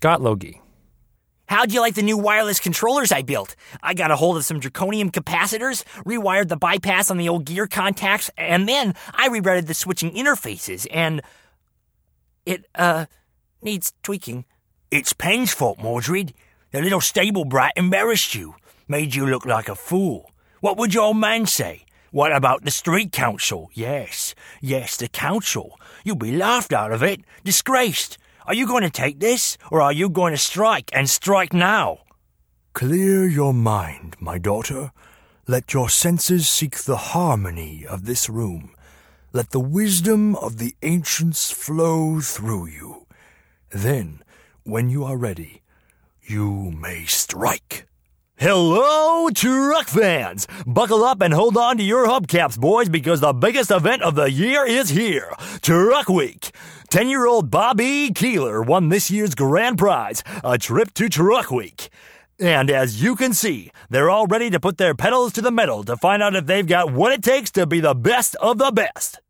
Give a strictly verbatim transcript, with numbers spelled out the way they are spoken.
Scott Logie. How'd you like the new wireless controllers I built? I got a hold of some draconium capacitors, rewired the bypass on the old gear contacts, and then I rerouted the switching interfaces, and it, uh, needs tweaking. It's Penn's fault, Mordred. The little stable brat embarrassed you, made you look like a fool. What would your old man say? What about the street council? Yes, yes, the council. You'll be laughed out of it, disgraced. Are you going to take this, or are you going to strike, and strike now? Clear your mind, my daughter. Let your senses seek the harmony of this room. Let the wisdom of the ancients flow through you. Then, when you are ready, you may strike. Hello, truck fans! Buckle up and hold on to your hubcaps, boys, because the biggest event of the year is here. Truck Week. Ten-year-old Bobby Keeler won this year's grand prize, a trip to Truck Week. And as you can see, they're all ready to put their pedals to the metal to find out if they've got what it takes to be the best of the best.